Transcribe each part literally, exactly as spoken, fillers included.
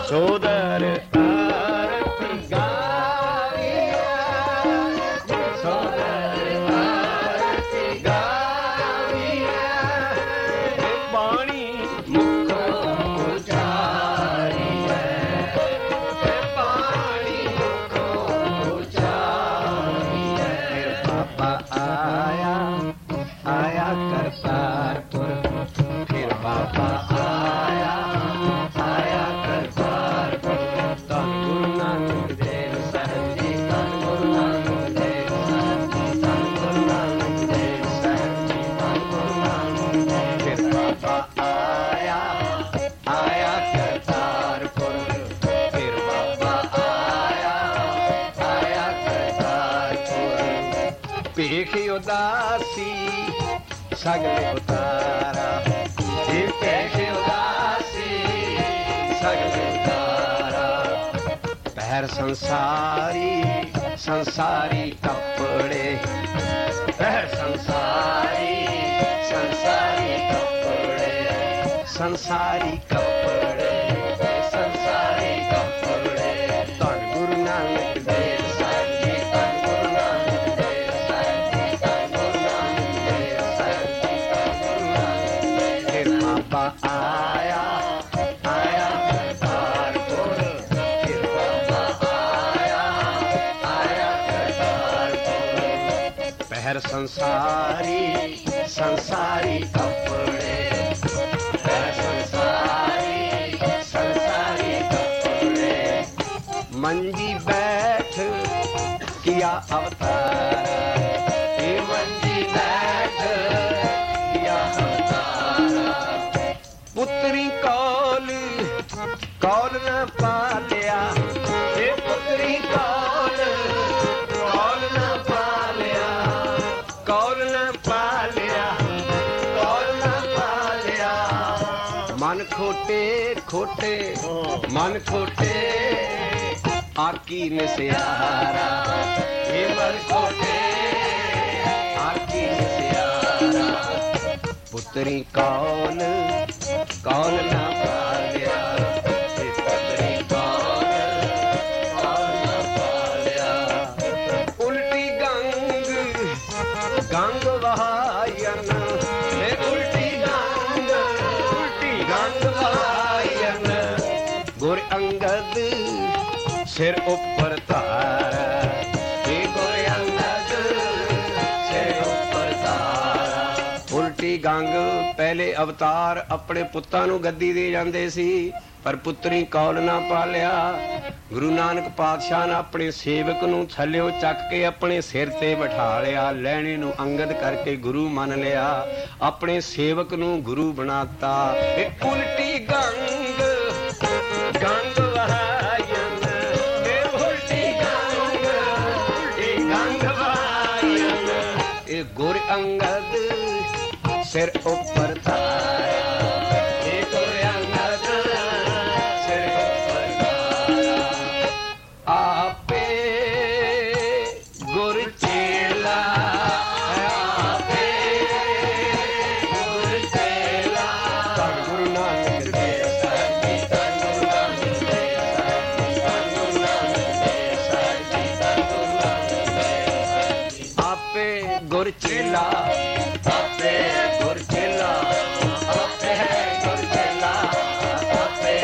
ਸੋਦਰ ਆਰਤੀ ਗਾਵੀਆ ਸੋਦਰ ਆਰਤੀ ਗਾਵੀਆ ਬਾਣੀ ਮੁਖ ਉਚਾਰੀ ਹੈ ਬਾਣੀ ਮੁਖ ਉਚਾਰੀ ਹੈ ਬਾਬਾ ਆਇਆ ਆਇਆ ਕਰਤਾਰਪੁਰ ਫਿਰ ਬਾਬਾ ਆਇਆ ਆਇਆ ਕਰਤਾਰਪੁਰ ਧੰਨ ਗੁਰੂ ਨਾਨਕ ਦੇਵ ਸਾਹਿਬ ਜੀ ਧੰਨ ਗੁਰੂ ਨਾਨਕ ਦੇਵ ਸਾਹਿਬ ਜੀ ਧੰਨ ਗੁਰੂ ਨਾਨਕ ਦੇਵ ਸਾਹਿਬ ਜੀ ਧੰਨ ਗੁਰੂ ਨਾਨਕ ਦੇਵ ਫਿਰ ਬਾਬਾ ਆਇਆ ਆਇਆ ਕਰਤਾਰਪੁਰ ਫਿਰ ਬਾਬਾ ਆਇਆ ਆਇਆ ਕਰਤਾਰਪੁਰ ਭੇਖ ਉਦਾਸੀ ਸਗਲੇ ਉਤਾਰਾ ਇਹ ਭੇਖ ਉਦਾਸੀ ਸਗਲੇ ਉਤਾਰਾ ਪਹਿਰ ਸੰਸਾਰੀ ਸੰਸਾਰੀ ਕੱਪੜੇ ਪਹਿਰ ਸੰਸਾਰੀ ਸੰਸਾਰੀ ਕੱਪੜੇ ਸੰਸਾਰੀ ਕੱਪੜੇ ਸੰਸਾਰੀ ਕੱਪੜੇ ਧੰਨ ਗੁਰੂ ਨਾਨਕ ਦੇਵ ਸਾਹਿਬ ਜੀ ਧੰਨ ਗੁਰੂ ਨਾਨਕ ਦੇਵ ਸਾਹਿਬ ਜੀ ਧੰਨ ਗੁਰੂ ਨਾਨਕ ਦੇਵ ਸਾਹਿਬ ਜੀ ਧੰਨ ਗੁਰੂ ਨਾਨਕ ਦੇਵ ਫਿਰ ਬਾਬਾ ਆਇਆ ਆਇਆ ਕਰਤਾਰਪੁਰ ਫਿਰ ਬਾਬਾ ਆਇਆ ਆਇਆ ਕਰਤਾਰਪੁਰ ਪਹਿਰ ਸੰਸਾਰੀ ਸੰਸਾਰੀ ਕੱਪੜੇ ਪਹਿਰ ਸੰਸਾਰੀ ਸੰਸਾਰੀ ਕੱਪੜੇ ਮੰਜੀ ਬੈਠ ਕੀਆ ਅਵਤਾਰ ਇਹ ਮੰਜੀ ਬੈਠ ਕੀਆ ਅਵਤਾਰ ਪੁੱਤਰੀ ਕੌਲ ਕੌਲ ਨਾ ਪਾਲਿਆ ਇਹ ਪੁੱਤਰੀ ਕੌਲ ਕੌਲ ਨਾ ਪਾਲਿਆ ਕੌਲ ਨਾ ਪਾਲਿਆ ਕੌਲ ਨਾ ਪਾਲਿਆ ਮਨ ਖੋਟੇ ਖੋਟੇ ਮਨ ਖੋਟੇ ਆਕੀ ਨਸਿਆਰਾ ਇਹ ਮਨ ਖੋਟੇ ਆਕੀ ਨਸਿਆਰਾ ਪੁੱਤਰੀ ਕੌਲ ਕੌਲ ਨਾ ਪਾਲਿਆ ਇਹ ਪੁੱਤਰੀ ਕੌਲ ਕੌਲ ਨਾ ਪਾਲਿਆ ਉਲਟੀ ਗੰਗ ਗੰਗ ਵਹਾਇਨ ਇਹ ਉਲਟੀ ਗੰਗ ਉਲਟੀ ਗੰਗ ਵਹਾਇਨ ਗੁਰ ਅੰਗਦ ਸਿਰ ਉੱਪਰ ਧਾਰਾ ਇਹ ਗੁਰ ਅੰਗਦ ਸਿਰ ਉੱਪਰ ਧਾਰਾ ਉਲਟੀ ਗੰਗ ਪਹਿਲੇ ਅਵਤਾਰ ਆਪਣੇ ਪੁੱਤਾਂ ਨੂੰ ਗੱਦੀ ਦੇ ਜਾਂਦੇ ਸੀ ਪਰ ਪੁੱਤਰੀ ਕੌਲ ਨਾ ਪਾਲਿਆ ਗੁਰੂ ਨਾਨਕ ਪਾਤਸ਼ਾਹ ਨੇ ਆਪਣੇ ਸੇਵਕ ਨੂੰ ਥੱਲਿਓ ਚੱਕ ਕੇ ਆਪਣੇ ਸਿਰ ਤੇ ਬਿਠਾ ਲਿਆ ਲਹਿਣੇ ਨੂੰ ਅੰਗਦ ਕਰਕੇ ਗੁਰੂ ਮੰਨ ਲਿਆ ਆਪਣੇ ਸੇਵਕ ਨੂੰ ਗੁਰੂ ਬਣਾਤਾ ਇਹ ਉਲਟੀ ਗੰਗ ਗੰਗ ਵਹਾਇਨ ਇਹ ਉਲਟੀ ਗੰਗ ਉਲਟੀ ਗੰਗ ਵਹਾਇਨ ਇਹ ਗੁਰ ਅੰਗਦ ਸਿਰ ਉੱਪਰ ਧਾਰਿਆ ਇਹ ਗੁਰ ਅੰਗਦ ਸਿਰ ਉੱਪਰ ਧਾਰਿਆ ਆਪੇ ਗੁਰ ਚੇਲਾ ਆਪੇ ਗੁਰ ਚੇਲਾ ਧੰਨ ਗੁਰੂ ਨਾਨਕ ਦੇਵ ਸਾਹਿਬ ਜੀ ਧੰਨ ਗੁਰੂ ਨਾਨਕ ਦੇਵ ਸਾਹਿਬ ਜੀ ਧੰਨ ਗੁਰੂ ਨਾਨਕ ਦੇਵ ਸਾਹਿਬ ਜੀ ਧੰਨ ਗੁਰੂ ਨਾਨਕ ਦੇਵ ਸਾਹਿਬ ਜੀ ਆਪੇ ਗੁਰ ਚੇਲਾ ਆਪੇ ਗੁਰ ਚੇਲਾ ਆਪੇ ਗੁਰ ਚੇਲਾ ਆਪੇ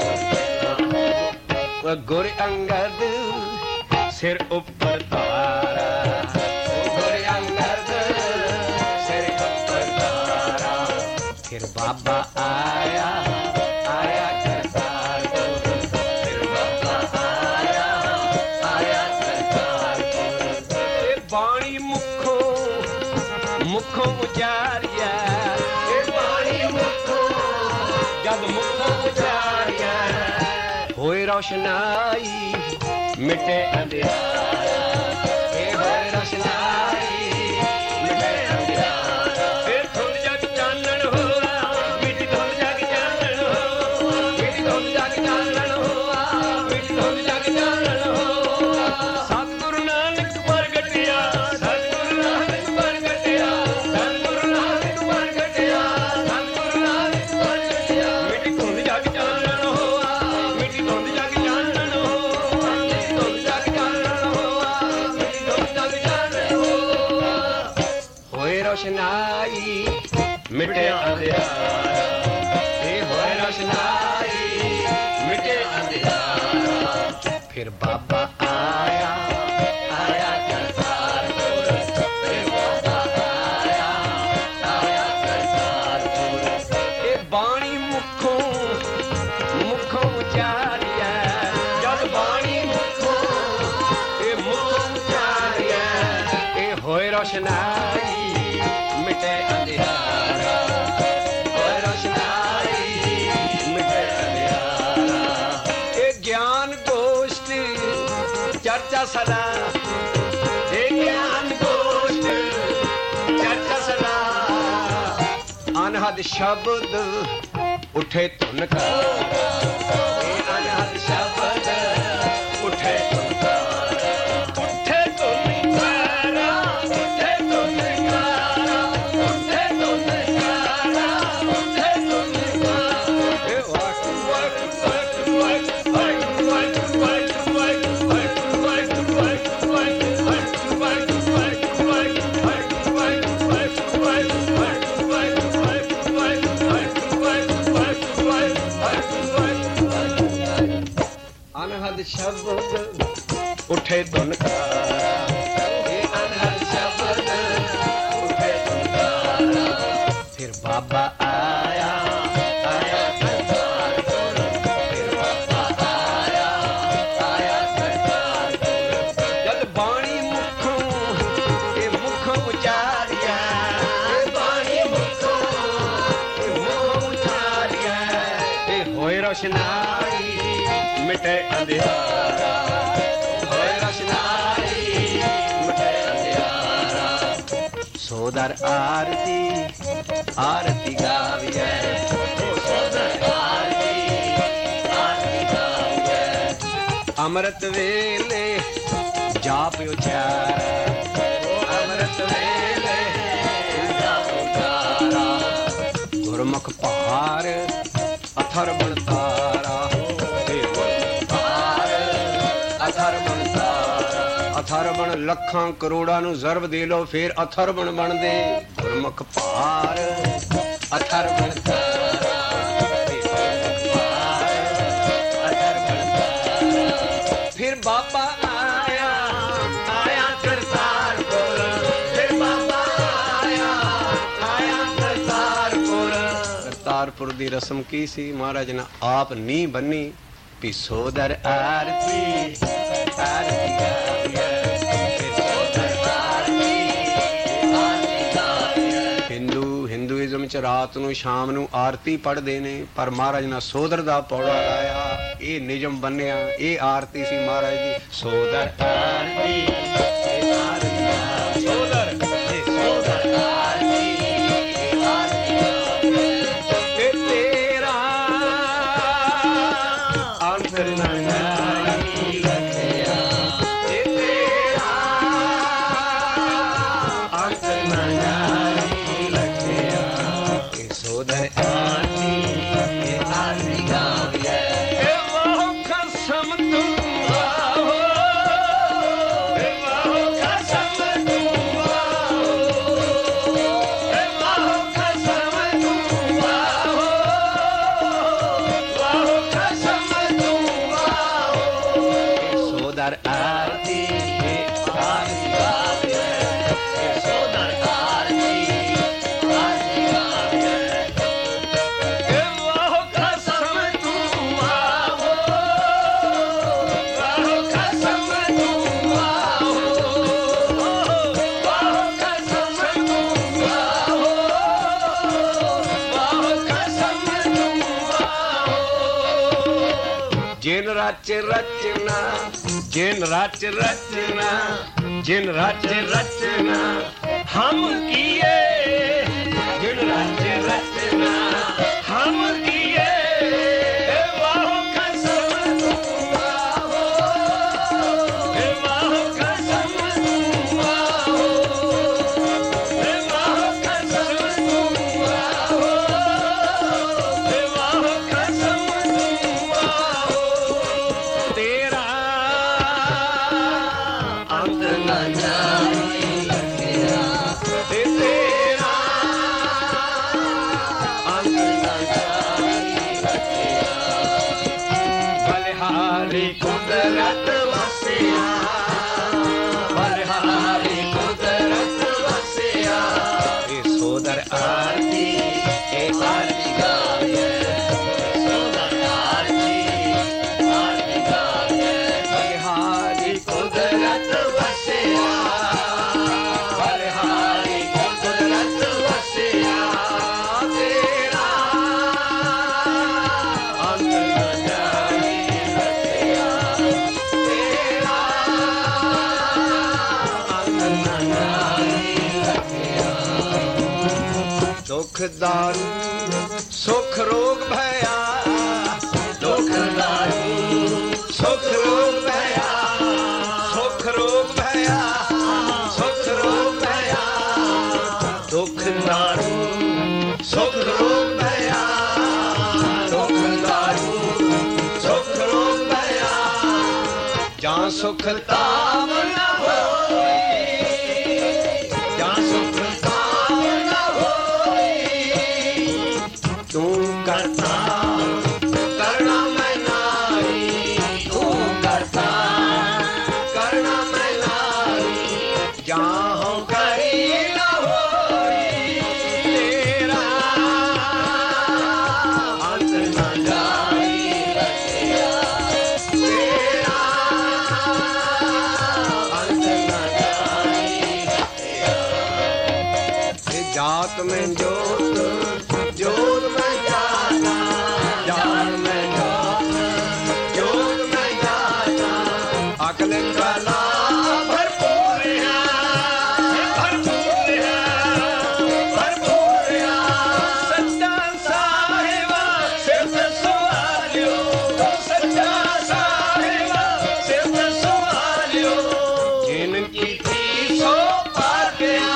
ਗੁਰ ਗੁਰ ਅੰਗਦ ਸਿਰ ਉੱਪਰ ਧਾਰਾ ਗੁਰ ਅੰਗਦ ਸਿਰ ਉੱਪਰ ਧਾਰਾ ਫਿਰ ਬਾਬਾ ਆਇਆ ਆਇਆ ਕਰਤਾਰਪੁਰ ਫਿਰ ਬਾਬਾ ਆਇਆ ਆਇਆ ਕਰਤਾਰਪੁਰ ਇਹ ਬਾਣੀ ਮੁਖੋ ਮੁਖੋਂ ਉਚਾਰਿਆ ਇਹ ਬਾਣੀ ਮੁਖੋਂ ਜਦ ਮੁਖੋਂ ਉਚਾਰਿਆ ਹੋਏ ਰੋਸ਼ਨਾਈ ਮਿਟੇ ਅੰਧਿਆਰਾ ਇਹ ਹੋਏ ਰੋਸ਼ਨਾਈ ਮਿਟੇ ਅੰਧਿਆਰਾ ਫਿਰ ਧੁੰਦ ਜਗ ਚਾਨਣ ਹੋਆ ਮਿੱਟੀ ਧੁੰਦ ਜਗ ਚਾਨਣ ਹੋਆ ਮਿੱਟੀ ਧੁੰਦ ਜਗ ਚਾਨਣ ਹੋਆ ਮਿੱਟੀ ਧੁੰਦ ਜਗ ਚਾਨਣ ਹੋਆ ਸਤਿਗੁਰੂ ਨਾਨਕ ਪ੍ਰਗਟਿਆ ਸਤਿਗੁਰੂ ਨਾਨਕ ਪ੍ਰਗਟਿਆ ਸਤਿਗੁਰੂ ਨਾਨਕ ਪ੍ਰਗਟਿਆ ਸਤਿਗੁਰੂ ਨਾਨਕ ਪ੍ਰਗਟਿਆ ਮਿੱਟੀ ਧੁੰਦ ਜਗ ਚਾਨਣ ਹੋਆ ਮਿੱਟੀ ਧੁੰਦ रोशनाई मिटे अंधियारा, ये होए रोशनाई मिटे अंधियारा। फिर बाबा आया आया करतारपुर, फिर बाबा आया आया करतारपुर। ये बाणी मुखों मुखों उचारिया, जब बाणी मुखों ये मुखों उचारिया, ये होए रोशनाई मिटे अंधियारा, होए रोशनाई मिटे अंधियारा। ये ज्ञान गोष्ठी चर्चा सदा, ये ज्ञान गोष्ठी चर्चा सदा। अनहद शब्द उठे तुनकारा, ये अनहद शब्द उठे तुनकारा, उठे तुनकारा, उठे तुनकारा, उठे तुनकारा, उठे तुनकारा। हे वाक वाक वाक वाक वाक वाक वाक वाक वाक वाक वाक वाक अनहद शब्द उठे तुनकारा, ये अनहद शब्द उठे तुनकारा। फिर बाबा आया आया करतारपुर, फिर बाबा आया आया करतारपुर। जद बाणी मुखों ये मुखों उचारिया, ये बाणी मुखों ये मुखों उचारिया, ये होए रोशनाई मिटे अंधियारा, होए रोशनाई मिटे अंधियारा। सोदर आरती आरती गाविए, सोदर आरती आरती गाविए। अमृत वेले जाप उचारा, अमृत वेले जाप उचारा। गुरमुख पहाड़ अथर बनतारा, अथरबण लखां करोड़ां नूं जरब दे लो, फिर अथरबण बन दे। गुरमुख पार अथरबण तारा, फिर बाबा आया आया करतारपुर, फिर बाबा आया आया करतारपुर। करतारपुर दी रस्म की सी, महाराज ने आप नी बनी भी सोदर आरती आरती गाविए, हिंदू हिंदुइज्म च रात नूं शाम नूं आरती पढ़दे ने, पर महाराज ने सोदर दा पौड़ा लाया, ये निजम बनिया, ये आरती सी महाराज दी। सोदर आरती सोदर सोदर आरती आरती तेरा अंतर नहीं रखिया, तेरा अंतर नहीं रखिया। सोदर आरती आरती गाविए, वो कसम तू आओ, वो कसम तू आओ, वो कसम तू आओ, वो कसम तू आओ। सोदर आरती आरती गाविए, सोदर आरती आरती गाविए। वो कसम तू आओ, वो कसम तू आओ, वो कसम तू आओ, वो कसम तू आओ। जिन रच रचना, जिन रच रचना, जिन रच रचना हम किए, जिन रच रचना हम किए। वाहो कसम तू आओ, वाहो कसम तू आओ, वाहो कसम तू आओ, वाहो कसम तू आओ। तेरा अंत न जाने लगिया, तेरा बलिहारी कुदरत वसिया, बलिहारी कुदरत वसिया। ये सोदर आरती ए आरती गावे, सोदर आरती आरती गावे। बलिहारी कुदरत वसिया, बलिहारी कुदरत वसिया। तेरा अंत न जाए रसिया, तेरा अंत न जाए रसिया। दुख दारू सुख रोग भया, दुख दारू सुख रोग भया, सुख रोग भया, सुख रोग भया। दुख दारू सुख रोग भया, दुख दारू सुख रोग भया। जहाँ सुख ताम न होई, जहाँ सुख ताम न होई। तू करता करना मैं नारी, तू करता करना मैं नारी। जहाँ हम करी न होई, तेरा अंत न जाई रसिया, तेरा अंत न जाई रसिया। ये जात में जोत, जोत में जाना, जान में जोत, जोत में जाना। अकल कला भरपूर है, भरपूर है, भरपूर है। सच्चा साहिबा सिर्फ सवालियो, सच्चा साहिबा सिर्फ सवालियो। जिनकी थी सो पार गया,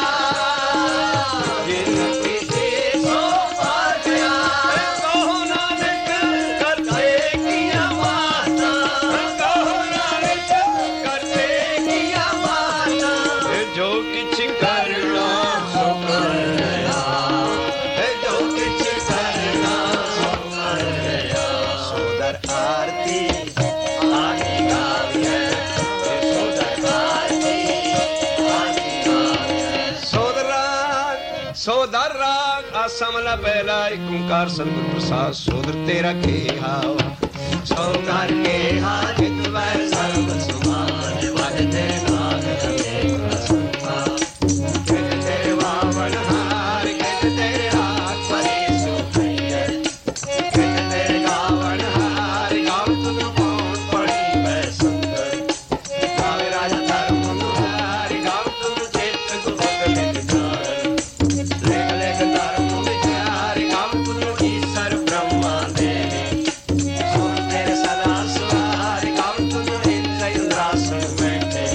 जिनकी थी सो पार गया। कहो नानक करते किया वादा, कहो नानक करते किया वादा। जो किछ करना सो कर लिया, जो किछ करना सो कर लिया। सोदर आरती आरती गावे, सोदर आरती आरती गावे। सोदर राग सोदर राग असमला पहला एक ओंकार सतगुरु प्रसाद। सोदर तेरा के हाव, सोदर के हा जित वै सर्व समान। वजते नाग रमे प्रसन्ना, कित तेरे वावन हार, कित तेरे हाथ परे सुखैया। कित तेरे गावन हार, गाव तुम कौन पड़ी मैं सुंदर। गावे राजा धर्म मुरारी, गाव तुम चेत गुप्त निधान। लेख लेख धर्म विचार, गाव तुम ईश्वर ब्रह्मा देवी। सुन तेरे सदा सुहार, गाव तुम इंद्र इंद्रासन बैठे।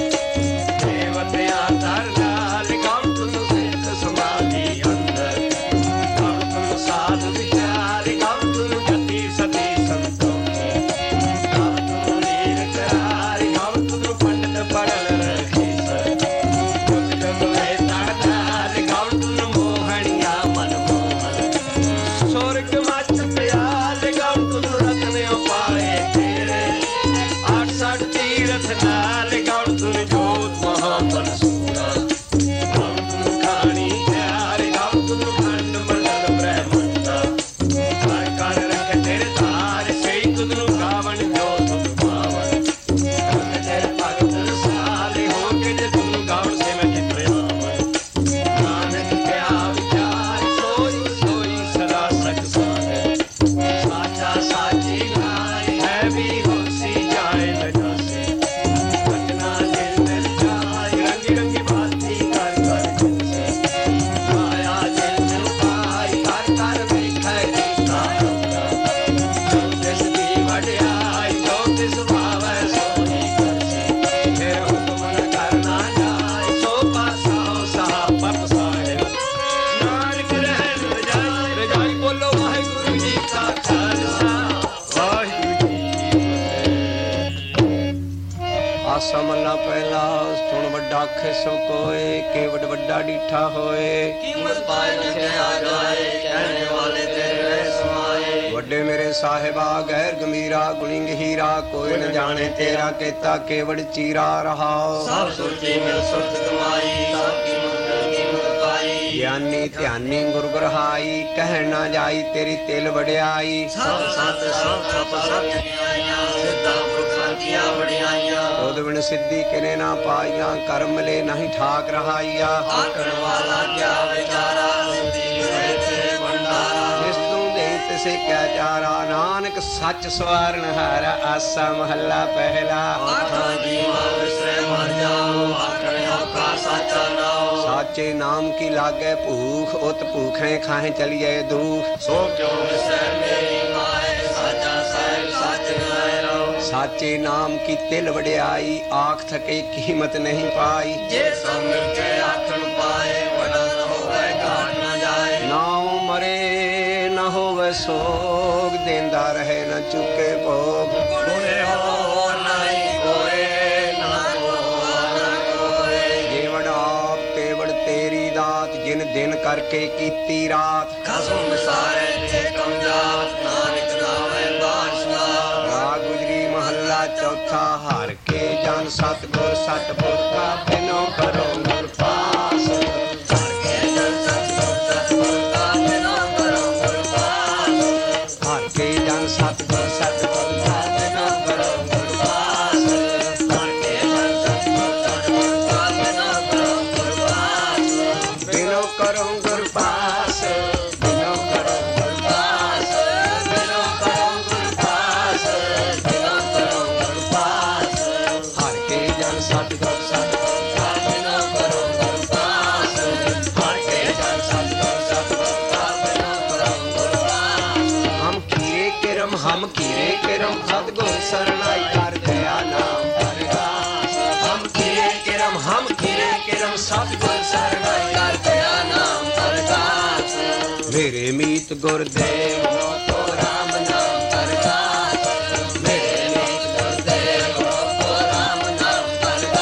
देवतया धरलाल, गाव तुम सिद्ध समाधि अंदर। गाव तुम साधु विचार, गाव तुम गति सती संतोषी। गाव तुम वीर करार, गाव तुम पंडित पढ़ल रखीसर। कुछ जग वेता डाल, गाव तुम मोहनिया मनमोहन। स्वर्ग मच प्याल, गाव तुम रत्न उपाय तेरे। आठ साठ तीरथ नाल, गाव तुम जोत महाबल सूरा। गाव तुम खानी प्यार, गाव तुम खंड मंडल ब्रह्मंडा। कर कर रख तेरे तार, सही तुम गावन जो तुम पावन। रख तेरे भगत साल, हो के जे तुम गावन से मैं चित्र आवन। नानक क्या विचार, सोई सोई सदा सच साधे। साचा साची नाय है भी होसी जाए न जासे। बचना दिल दिल जाए, रंगी रंगी बाती कर कर दिल से। माया दिल दिल पाई, कर कर बैठे कृष्णा अपना। जो तिस दी वड्याई, जो तिस भावै सोई करसी। फिर हुक्म न करना जाए, सो पासाओ सहा पत साहिब। नानक रहन रजाई, रजाई बोलो वाहिगुरू जी का खालसा, वाहिगुरू जी की फतेह। आसा मल्ला पहला सुन वड्डा खिसो कोय, केवड वड्डा डीठा होए। कीमत पाए न आ जाए, कहने वाले तेरे समाए। ਵੱਡੇ ਮੇਰੇ ਸਾਹਿਬਾ ਗੈਰ ਗੰਭੀਰਾ ਗੁਣੀ ਗਹੀਰਾ ਕੋਈ ਨ ਜਾਣੇ ਤੇਰਾ ਕੀਤਾ ਕੇਵੜ ਚੀਰਾ ਰਹਾਓ ਸਭ ਸੁਰਤੀ ਮਿਲ ਸੁਰਤ ਕਮਾਈ ਸਭ ਕੀ ਮੰਗਲ ਕੀਮਤ ਪਾਈ ਗਿਆਨੀ ਧਿਆਨੀ ਗੁਰ ਗ੍ਰਹਾਈ ਕਹਿ ਨਾ ਜਾਈ ਤੇਰੀ ਤਿਲ ਵਡਿਆਈ ਸਭ ਸਤ ਸਭ ਤਪ ਸਭ ਨਿਆਈਆਂ ਸਿੱਧਾ ਪੁਰਖਾਂ ਕੀਆਂ ਵਡਿਆਈਆਂ ਉਹਦੇ ਬਿਨ ਸਿੱਧੀ ਕਿਨੇ ਨਾ ਪਾਈਆਂ ਕਰਮ ਮਿਲੇ ਨਹੀਂ ਠਾਕ ਰਹਾਈਆ ਆਖਣ ਵਾਲਾ ਕਿਆ ਵਿਚਾਰਾ ਸਿੱਧੀ ਹੈ ਤੇ ਭੰਡਾਰਾ ਜਿਸ ਤੂੰ ਦੇ ਤਿਸੇ ਕਿਆ ਚਾਰਾ ਨਾਨਕ ਸੱਚ ਸਵਾਰਨ ਹਾਰਾ ਆਸਾ ਮਹੱਲਾ ਪਹਿਲਾ ਆਖਾਂ ਜੀਵਾ ਵਿਸਰੇ ਮਰ ਜਾਓ ਆਖਣ ਔਖਾ ਸਾਚਾ ਨਾਓ ਸਾਚੇ ਨਾਮ ਕੀ ਲਾਗੇ ਭੂਖ ਉਤ ਭੂਖੇ ਖਾਹੇ ਚਲੀਏ ਦੁਖ ਸੋ ਕਿਉ ਵਿਸਰੇ ਮੇਰੀ ਮਾਏ ਸਾਚਾ ਸਾਹਿਬ ਸੱਚ ਗਾਏ ਰਹੋ ਸਾਚੇ ਨਾਮ ਕੀ ਤਿਲ ਵਡਿਆਈ ਆਖ ਥਕੇ ਕੀਮਤ ਨਹੀਂ ਪਾਈ ਜੇ ਸਭ ਮਿਲ ਕੇ ਆਖਣ ਪਾਏ ਵਡਾ ਨ ਹੋਵੇ ਘਾਟ ਨ ਜਾਏ ਨਾਉ ਮਰੇ ਨ ਹੋਵੇ ਸੋਗ ਦੇਂਦਾ ਰਹੇ ਨ ਚੁੱਕੇ ਭੋਗ ਗੁਣੇ ਹੋ ਨਹੀਂ ਕੋਏ ਨਾ ਕੋਏ ਜੇਵੜ ਆਪ ਤੇਵੜ ਤੇਰੀ ਦਾਤ ਜਿਨ ਦਿਨ ਕਰਕੇ ਕੀਤੀ ਰਾਤ ਖਸਮ ਸਾਰੇ ਤੇ ਕਮਜਾਤ ਨਾਨਕ ਨਾਵੇਂ ਬਾਦਸ਼ਾਹ ਰਾਗ ਗੁਜਰੀ ਮਹੱਲਾ ਚੌਥਾ ਹਰ ਕੇ ਜਨ ਸਤਿਗੁਰ ਸਤਿਪੁਰ ਕਾ ਬਿਨੋ ਕਰੋ ਗੁਰ ਪਾਸ ਹਰ ਕੇ ਜਨ ਸਤਿਗੁਰ ਸਤਿਗੁਰ ਕਾ ਬਿਨੋ ਕਰੋ ਗੁਰ ਪਾਸ ਹਰ ਕੇ ਜਨ ਸਤਿਗੁਰ ਸਤਿਪੁਰ ਕਾ ਬਿਨੋ ਕਰੋ ਗੁਰ ਪਾਸ ਹਰ ਕੇ ਜਨ ਸਤਿਗੁਰ ਸਤਿਗੁਰ ਕਾ ਬਿਨੋ ਕਰੋ ਗੁਰ ਪਾਸ ਬਿਨੋ ਕਰੋ ਗੁਰ ਪਾਸ ਬਿਨੋ ਕਰੋ ਗੁਰ ਪਾਸ ਬਿਨੋ ਕਰੋ ਗੁਰ ਪਾਸ ਬਿਨੋ ਕਰੋ ਗੁਰ ਪਾਸ ਹਰ ਕੇ ਜਨ ਸਤਿਗੁਰ ਸਤਿਪੁਰ ਕਾ ਬਿਨੋ ਕਰੋ ਗੁਰ ਪਾਸ ਹਰ ਕੇ ਜਨ ਸਤਿਗੁਰ ਸਤਿਗੁਰ ਕਾ ਬਿਨੋ ਕਰੋ ਗੁਰ ਪਾਸ ਹਮ ਕੀਰੇ ਕਿਰਮ ਹਮ ਕੀਰੇ ਕਿਰਮ ਸਤਿਗੁਰ ਸਰਣਾਈ ਕਰ ਦਇਆ ਨਾਮ ਪਰਗਾਸ ਹਮ ਕੀਰੇ ਕਿਰਮ ਹਮ ਕੀਰੇ ਕਿਰਮ ਸਤਿਗੁਰ ਸਰਣਾਈ ਕਰ ਦਇਆ ਨਾਮ ਪਰਗਾਸ ਮੇਰੇ ਮੀਤ ਗੁਰਦੇਵ ਮੋਤੋ ਰਾਮ ਨਾਮ ਪਰਗਾਸ ਮੇਰੇ ਮੀਤ ਗੁਰਦੇਵ ਮੋਤੋ ਰਾਮ ਨਾਮ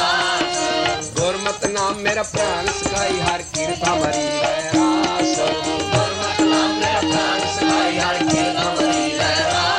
ਪਰਗਾਸ ਗੁਰਮਤਿ ਨਾਮ ਮੇਰਾ ਪ੍ਰਾਨ ਸਗਾਈ ਹਰ ਕਿਰਪਾ ਮਰੀ ਲੈ ਰਾਸ ਗੁਰਮਤਿ ਨਾਮ ਮੇਰਾ ਪ੍ਰਾਨ ਸਗਾਈ ਹਰ ਕਿਰਪਾ ਮਰੀ ਲੈ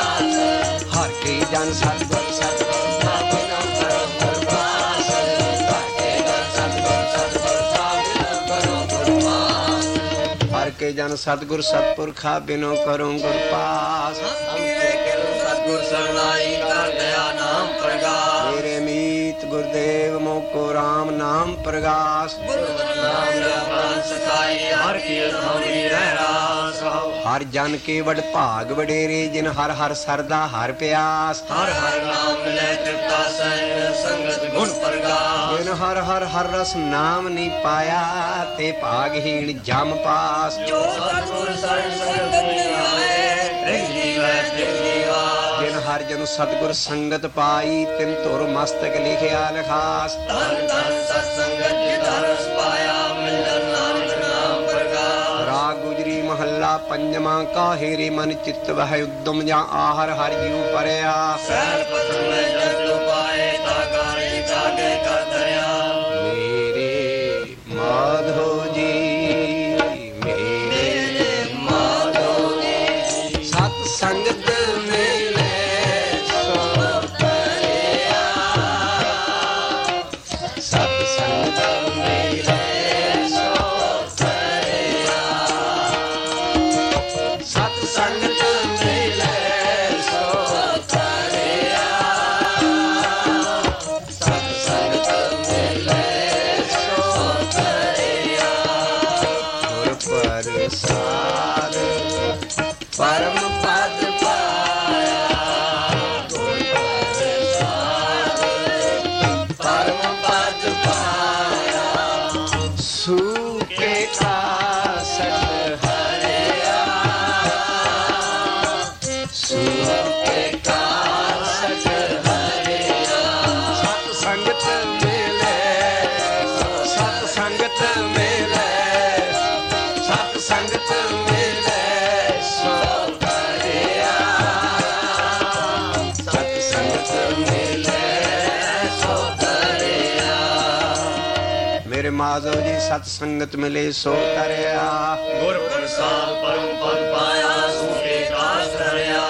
ਰਾਸ ਹਰ ਕੇ ਜਨ ਸਤਿਗੁਰ ਸਤਿਗੁਰ ਕਾ ਬਿਨੋ ਕਰੋ ਗੁਰ ਪਾਸ ਹਰ ਕੇ ਜਨ ਸਤਿਗੁਰ ਸਤਿਗੁਰ ਕਾ ਬਿਨੋ ਕਰੋ ਗੁਰ ਪਾਸ ਹਰ ਕੇ ਜਨ ਸਤਿਗੁਰ ਸਤਿਪੁਰਖਾ ਬਿਨੋ ਕਰੋ ਗੁਰ ਪਾਸ ਹਮਕੇ ਕਿਰੁ ਸਤਿਗੁਰ ਸਰਨਾਈ ਕਰ ਦਇਆ ਨਾਮ ਪ੍ਰਗਾਸ ਮੇਰੇ ਮੀਤ ਗੁਰਦੇਵ ਮੋਕੋ ਰਾਮ ਨਾਮ ਪ੍ਰਗਾਸ ਗੁਰਮਤਿ ਨਾਮ ਮੇਰਾ ਪ੍ਰਾਨ ਸਖਾਈ ਹਰ ਕੀਰਤ ਹਮਰੀ ਰਹਿ ਰਾਸ ਰਹਾਉ ਹਰ ਜਨ ਕੇ ਵਡ ਭਾਗ ਵਡੇਰੇ ਜਿਨ ਹਰ ਹਰ ਸਰਦਾ ਹਰ ਪਿਆਸ ਹਰ ਹਰ ਨਾਮ ਮਿਲੇ ਤ੍ਰਿਪਤਾ ਸੈਨ ਸੰਗਤ ਗੁਣ ਪ੍ਰਗਾਸ ਜਿਨ ਹਰ ਹਰ ਹਰ ਰਸ ਨਾਮ ਨਹੀਂ ਪਾਇਆ ਤੇ ਭਾਗਹੀਣ ਜਮ ਪਾਸ ਜੋ ਸਤਿਗੁਰ ਸਰਣ ਸੰਗਤ ਨਿਆਏ ਰਿੰਗ ਜੀਵੈ ਤਿੰਗ ਜੀਵਾ ਜਿਨ ਹਰ ਜਨ ਸਤਿਗੁਰ ਸੰਗਤ ਪਾਈ ਤਿਨ ਧੁਰ ਮਸਤਕ ਲਿਖਿਆ ਲਖਾਸ ਧਨ ਧਨ ਸਤ ਸੰਗਤ ਜਿਤ ਰਸ ਪਾਇਆ ਮਿਲਨ ਨਾਨਕ ਨਾਮ ਪ੍ਰਗਾਸ ਰਾਗ ਗੁਜਰੀ ਮਹੱਲਾ ਪੰਜਵਾਂ ਕਾਹੇਰੇ ਮਨ ਚਿੱਤ ਵਹਿ ਉਦਮ ਜਾਂ ਆਹਰ ਹਰ ਜੀਉ ਪਰਿਆ ਸਹਿਜ ਪਤਨ ਮੈਂ ਜਸ ਪਾਏ ਤਾ ਕਾਰੇ ਕਾਗੇ ਕਰ ਦਰਿਆ ਮੇਰੇ ਮਾਧੋ ਜੀ ਮੇਰੇ ਮਾਧੋ ਜੀ ਸਤ ਸੰਗਤ ਮਿਲੇ ਸੋ ਪਰਿਆ ਸਤ ਸੰਗਤ ਮਿਲੇ ਸੋ ਪਰਿਆ ਸਤ ਸੰਗਤ ਮਿਲੇ ਸੋ ਪਰਿਆ ਸਤ ਸੰਗਤ ਮਿਲੇ ਸੋ ਪਰਿਆ ਗੁਰ ਪ੍ਰਸਾਦ ਪਰਮ ਪਦ ਪਾਇਆ ਗੁਰ ਪ੍ਰਸਾਦ ਪਰਮ ਪਦ ਪਾਇਆ ਸੂਕੇ ਕਾਸਟ ਹਰਿਆ ਸੂਕੇ ਕਾਸਟ ਹਰਿਆ ਸਤ ਸੰਗਤ ਮਿਲੇ ਸਤ ਸੰਗਤ ਮਿਲੇ ਸਤ ਸੰਗਤ ਮਿਲੇ ਸੋ ਪਰਿਆ ਸਤ ਸੰਗਤ ਮਿਲੇ ਸੋ ਪਰਿਆ ਮੇਰੇ ਮਾਧੋ ਜੀ ਸਤ ਸੰਗਤ ਮਿਲੇ ਸੋ ਤਰਿਆ ਗੁਰ ਪ੍ਰਸਾਦ ਪਰਮ ਪਦ ਪਾਇਆ ਸੂਕੇ ਕਾਸ ਹਰਿਆ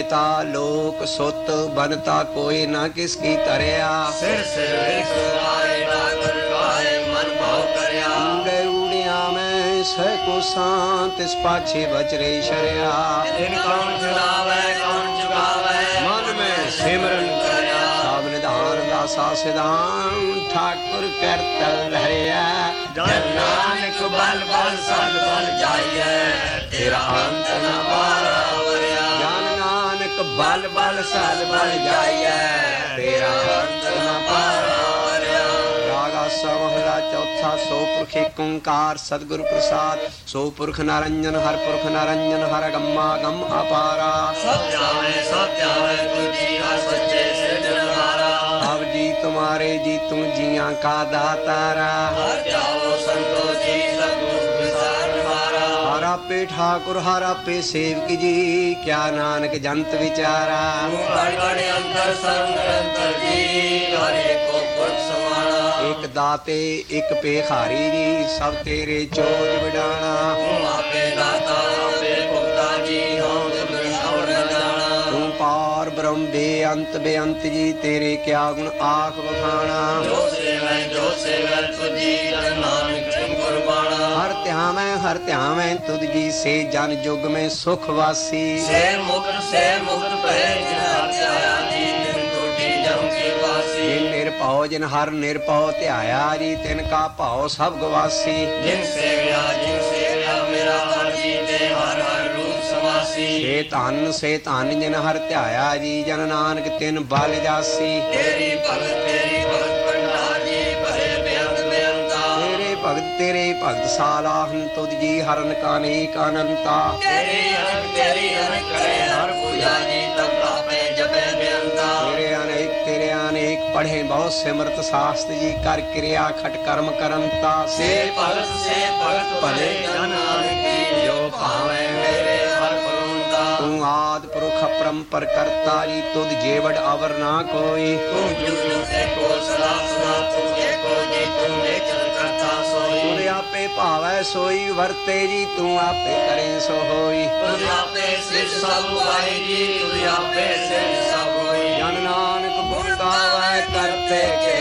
पिता लोक सुत बनता कोई न किसकी तरया सिर सिर एक सुनाए डागर गाए मन भाव करया उड़े उड़िया में सह को शांत इस पाछे बचरे शरिया इन कौन चुरावे कौन चुकावे मन में सिमरन करया सब निधान दासा सिधान ठाकुर करतल हरिया जन नानक बल बल सद बल जाइए तेरा अंत न पारा वरिया ज्ञान नानक बल बल सद बल जाइए तेरा अंत न पारा वरिया रागा समहला चौथा सो पुरख एक ओंकार सदगुरु प्रसाद सो पुरख नारंजन हर पुरख नारंजन हर गम्मा गम अपारा सत्या में सत्या में तुझी हर सच्चे सृजनहारा अब जी तुम्हारे जी तुम जिया का दातारा हर जाओ संतो जी सब दुख विसार मारा हर आपे ठाकुर हर आपे सेवक जी क्या नानक जंत विचारा बड़ बड़े अंतर सर्व निरंतर जी हर एक को पुरख समाना एक दाते एक पेखारी जी सब तेरे चोज बिडाना तुम आपे दाता आपे भुगता जी हम तुम और न जाना तू पार ब्रह्म बेअंत बेअंत जी तेरे क्या गुण आख बखाना जो सेवै जो सेवै तुझी जन नानक तुम कुर्बाना हर ध्यावै हर ध्यावै तुझ जी से जन जुग में सुख वासी शेर मुक्त शेर मुक्त भय जिन हत्या जी तिन टूटी जम के वासी जिन निरभਉ जिन हर निरभਉ ध्याया जी तिन का भाव सब गवासी जिन सेव्या जिन सेव्या मेरा हर जी ते हर हर रूप समासी से धन से धन जिन हर ध्याया जी जन नानक तिन बल जासी तेरी भगत तेरी भगत भंडार जी भरे बेअंत बेअंता तेरे भगत तेरे भगत सालाहन तुझ जी हरन का अनेक अनंता तेरी अनक तेरी अनक करे हर पूजा जी तब आपे जपे बेअंता तेरे अनेक तेरे अनेक पढ़े बहुत सिमरत शास्त्र जी कर क्रिया खट कर्म करंता से भगत से भगत भले जन नानक जी जो भावे मेरे हर फलूंता तू आद पुरख परंपर करता जी तुझ जेवड़ अवर ना कोई तुम जुग जुग एको सदा सदा तुम एको जी तुम नेचर करता सोई तुझ आपे भावै सोई वर्ते जी तू आपे करे सो होई तुझ आपे सिर सब उगाई जी तुझ आपे सिर सब होई जन नानक गुण गावै करते के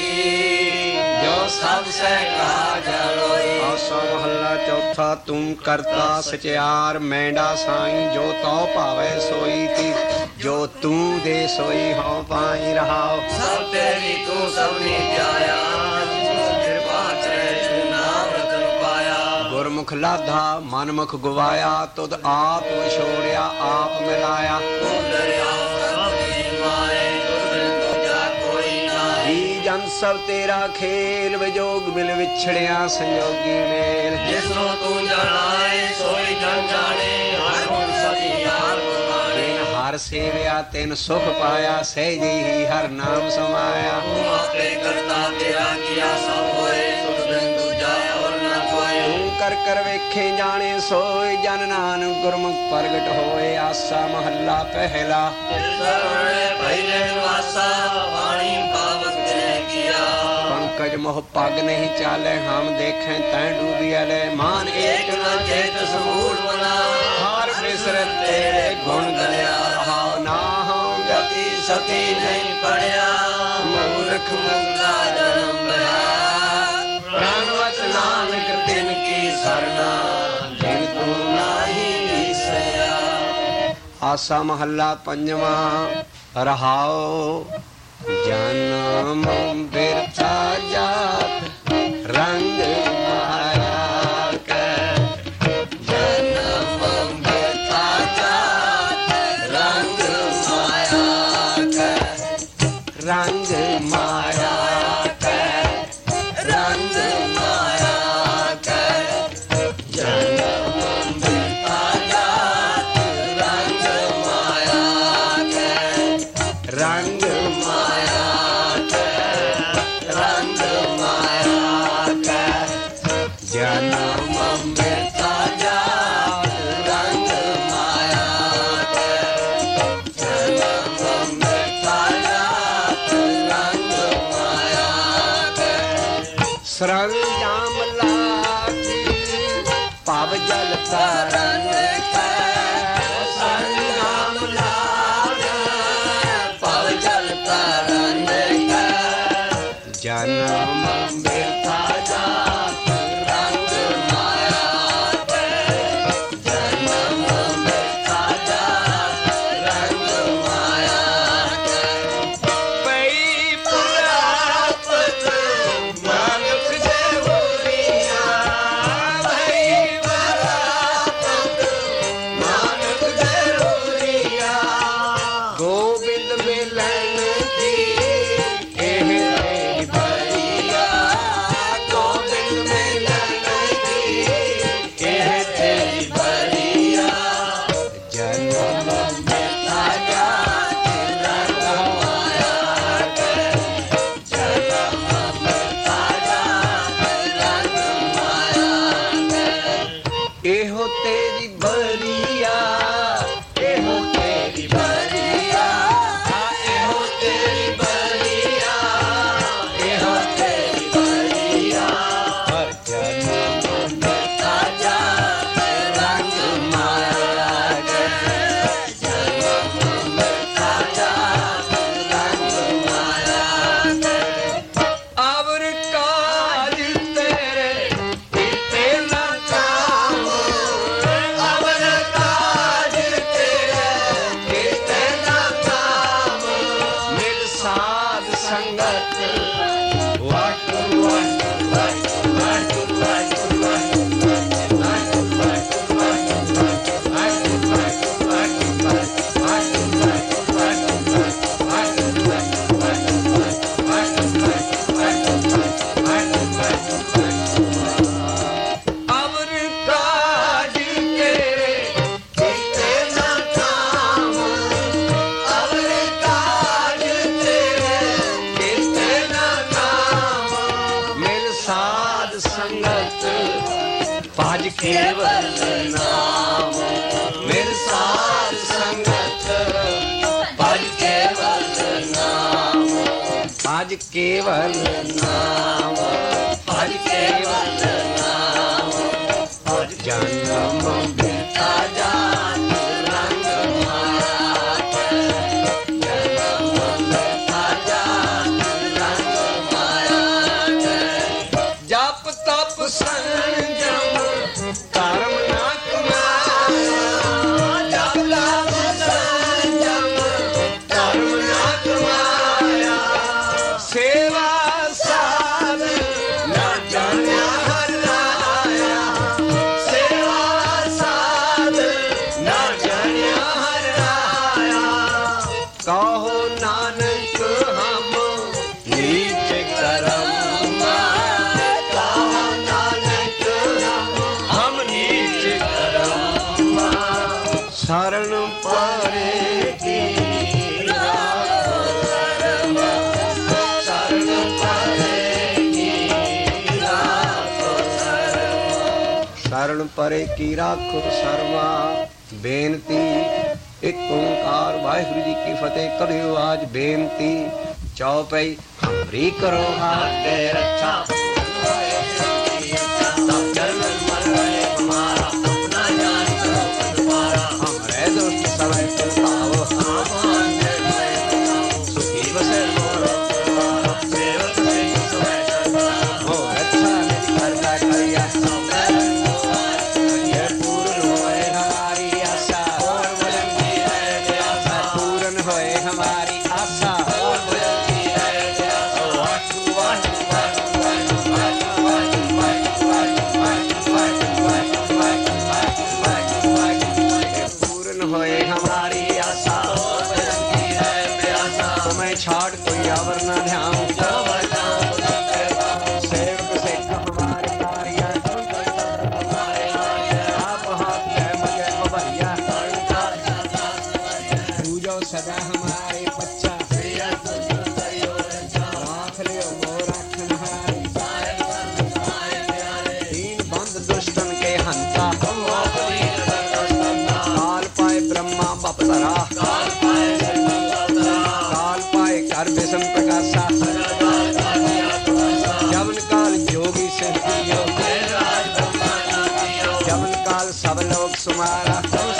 जी जो सब से काज होई आसा महला चौथा तू करता सचियार मैंडा साईं जो तो भावै सोई थी जो तू दे सोई हो पाई रहाओ सब तेरी तू सबनी ध्याया कृपा करे नाम रतन पाया गुरमुख लाधा मनमुख गवाया तुद आप विछोड़िया आप मिलाया तू दरिया सब की माए तुझ दूजा कोई नाई जी जन सब तेरा खेल विजोग मिल विछड़िया संयोगी मेल जिसनो तू जानाए सोई जन जाने हर गुण सती यार पुकारे तिन हर सेविया तिन सुख पाया सहजी ही हर नाम समाया तू आपे करता तेरा किया सब होए तुझ बिन दूजा और न कोई तू कर कर वेखे जाने सोय जन नानक गुरमुख प्रगट होए आसा महला पहला सरवणे पहले निवासा वाणी पावक ने किया पंकज मोह पग नहीं चाले हम देखें तै डूबियले मान एक एक न चेत समूल बना हार बिसरत तेरे गुण गलिया हाव ना हम गति सती नहीं पढ़िया मूर्ख मुक्ता जन्म भया प्राणवत नानक तिन की सरना जिन तू नाही विसया आसा महला पंजवा रहाओ जन्म बिरथा जात रंग माया के जन्म बेता जात रंग माया के रंग माया के रंग माया के जन्म बेता जात रंग माया के रंग माया के रंग माया के जन्म बेता जात रंग माया के जन्म बेता जात रंग माया के सरंजाम लागी पव जल तरन के सरंजाम लागी जन्म मिलता जात रंग माया के, जन्म मिलता जात रंग माया के। पई प्राप्त मानुख जरूरिया, पई प्राप्त मानुख जरूरिया। गोविंद मिलन की एह तेरी बरिया, गोविंद मिलन की एह तेरी बरिया। जन्म मिलता जात रंग माया के, जन्म मिलता जात रंग माया के। एहो तेरी बरिया, एहो तेरी बरिया, एहो तेरी बरिया, एहो तेरी बरिया। जन्म मिलता जात रंग माया के, जन्म मिलता जात रंग माया के। अवर काज तेरे किते न काम, अवर काज तेरे किते न काम। मिल साध संगत वाटु वाटु वाटु वाटु वाटु वाटु वाटु वाटु वाटु अवर काज तेरे किते न काम, अवर काज तेरे किते न काम। मिल साध संगत भज केवल नाम, मिल साध संगत भज केवल नाम, भज केवल नाम, भज केवल नाम। जन्म मिलता जात रंग माया के, जन्म मिलता जात रंग माया के। जप तप संयम कर्म न कमाया, जप तप संयम कर्म न कमाया। सेवा साध न जान्या हर राया, सेवा साध न जान्या हर राया। कहो नानक हम नीच करम, कहो नानक हम नीच करम। शरण परे की राखो शरण, शरण परे की राखो शरण। शरण परे की राखो शर्मा। बेनती एक ओंकार वाहिगुरु जी की फतेह। करियो आज बेनती चौपई हमरी करो हाथ दे रक्षा। सब जन्म मर गए हमारा, अपना जान करो तुम्हारा। हमरे दोस्त समय को पाओ, सुखी बसे मोरो तुम्हारा। सेवक से समय शर्मा हो अच्छा निज करता करिया। ये पूर्ण होए हमारी आशा, और बुलंदी है प्यासा। पूर्ण होए हमारी आशा, और बुलंदी है प्यासा। वाटु वाटु वाटु वाटु वाटु वाटु वाटु वाटु वाटु वाटु वाटु वाटु वाटु वाटु। पूर्ण होए हमारी आशा, और बुलंदी है प्यासा। तुम्हें छाड़ कोई आवर न ध्यान, सेवक सिख हमारे कार्य। आप हाथ है मगे भैया, पूजो सदा हमारे बच्चा। राख लियो मोह राखन हारी, दीन बंद दुष्टन के हंता। काल पाए ब्रह्मा बपतरा, काल पाए कर विषम प्रकाशा। जवन काल जोगी से पियो, जवन काल सब लोग सुमारा।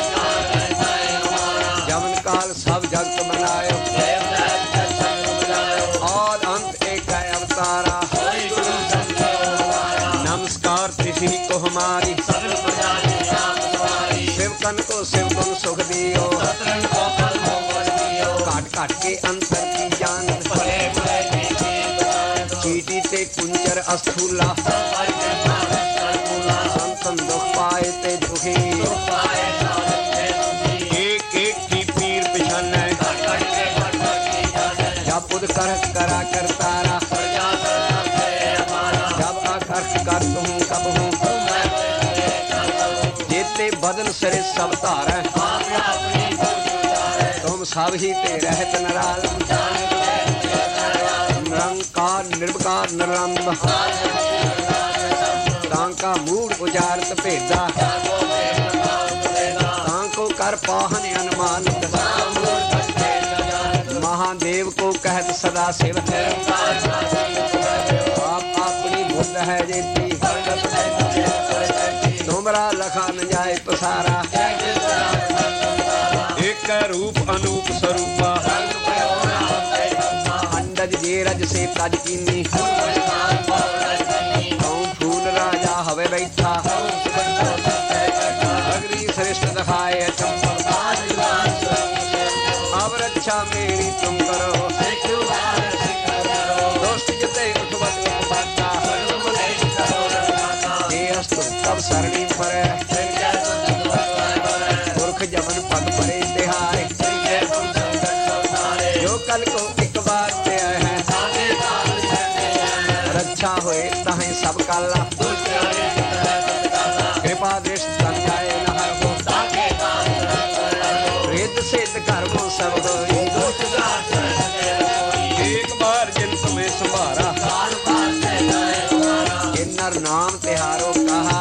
जवन काल सब जगत बनायो, और अंत एक है अवतारा। के अंतर की जान चीटी ते कुंजर अस्थूला संतन दुख पाए ते दुखी एक एक की पीर पिछन जब उद कर करा कर तारा जब आकर्ष कर हूँ कब हूँ जेते बदन सरे सब धार तुम सब ही ते रहत नराल निरंकार निर्विकार निरंब तांका मूड उजारत भेदा तांको कर पाहन अनुमानित महादेव को कहत सदा शिव आप अपनी बुद्ध है जेती तुमरा लखा न जाए पसारा एक रूप अनूप स्वरूपा अंडज जे रज से तज कीनी कौन फूल राजा हवे बैठा अग्नि श्रेष्ठ दिखाए अब रक्षा मेरी तुम करो दोस्त जिते उठवत उपपाता ये हस्त तब सरणी पर पुरख जमन पग परे तिहारे जो कल को एक बार ते है रक्षा होए ताहे सब काला कृपा दृष्टि तन जाए नहर हो रिद्ध सिद्ध कर्मों सब होई एक बार जिन तुम्हें संभारा जिनर नाम तिहारो कहा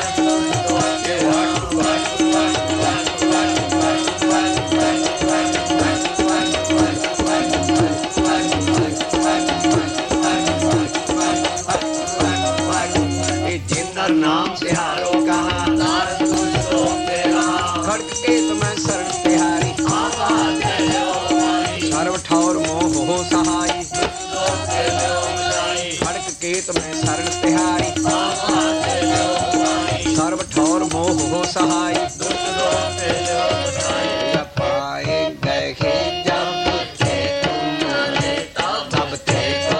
नाम तिहारो कहा खड़क के तुम्हें शरण तिहारी सर्व ठौर मोह हो सहाई खड़क के तुम्हें शरण तिहारी सर्व ठौर मोह हो सहाई पाए गए जब तब ते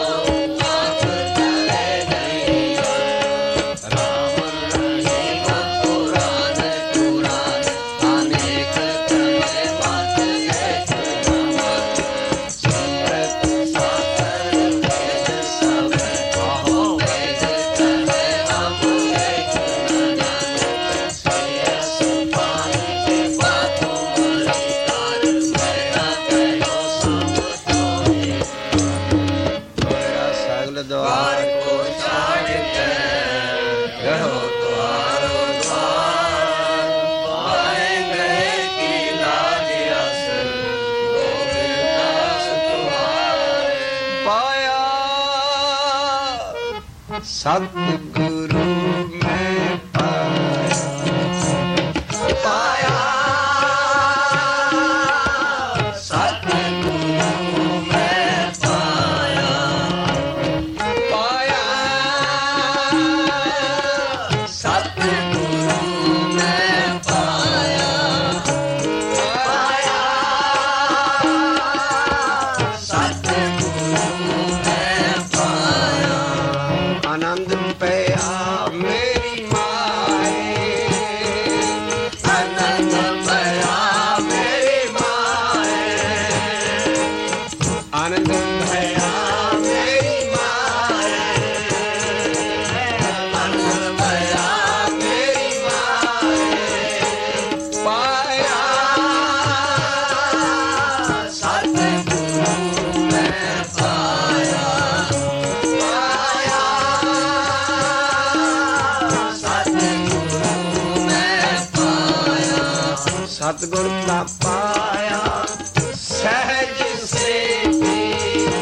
सतगुरु में पाया पाया सतगुरु में पाया पाया सतगुरु में पाया पाया सतगुरु में पाया आनंद पया मेरी माए आनंद पया मेरी माए आनंद पया मेरी माए आनंद पया मेरी माए पाया सतगुरु में पाया सतगुरु का पाया सहज से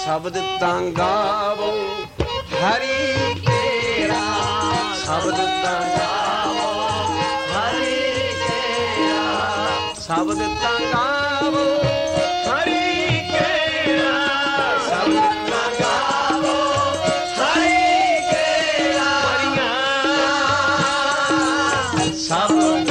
शब्द तां गावो हरि तेरा, शब्द तां गावो हरि तेरा, शब्द तां गावो हरि तेरा, शब्द तां गावो हरि तेरा, शब्द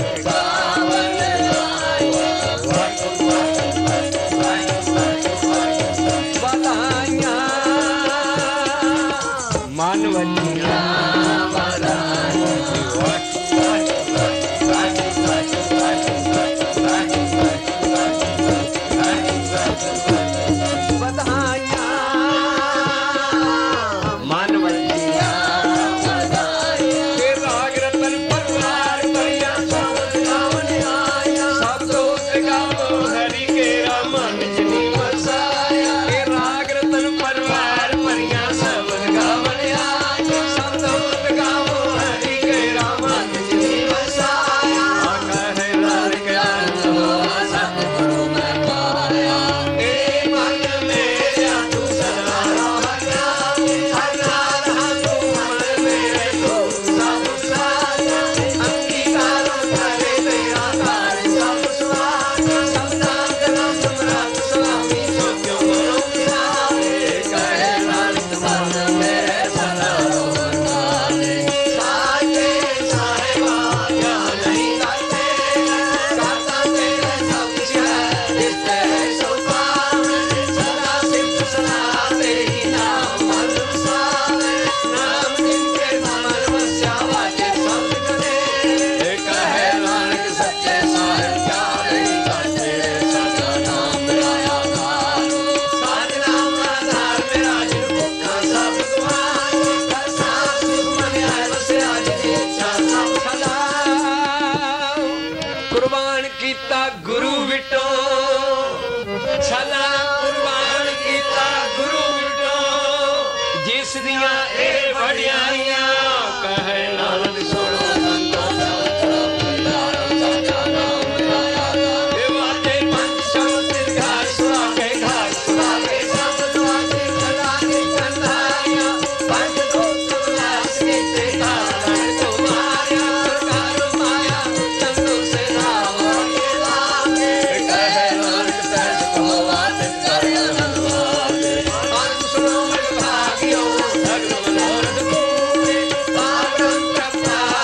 भाग्यो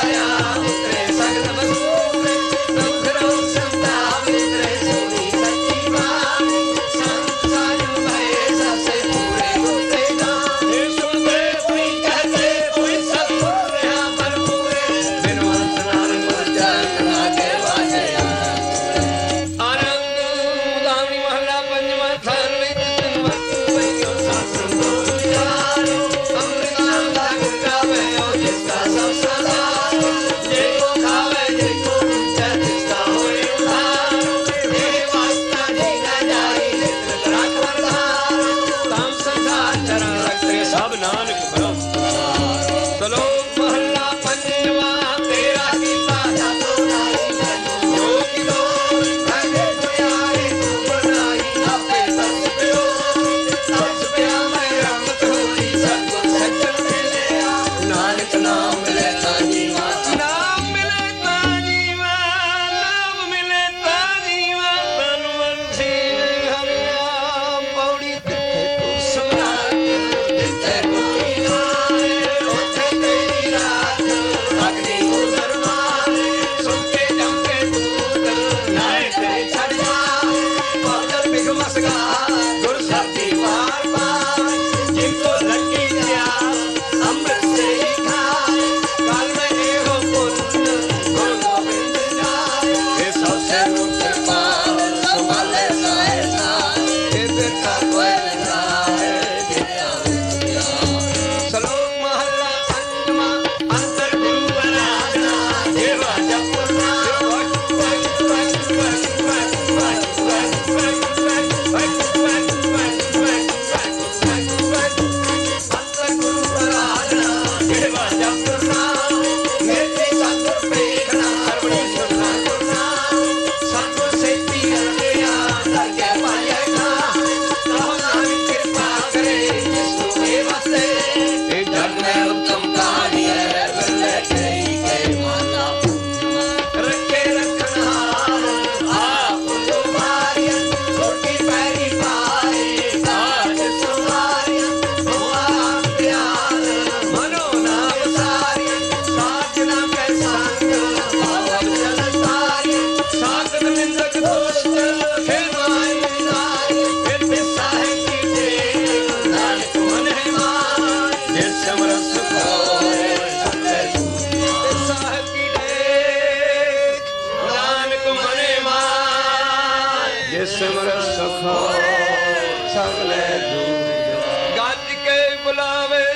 ਸਿਮਰ ਸੁਖ ਸਗਲੇ ਦੂਰ ਗੱਜ ਕੇ ਬੁਲਾਵੇ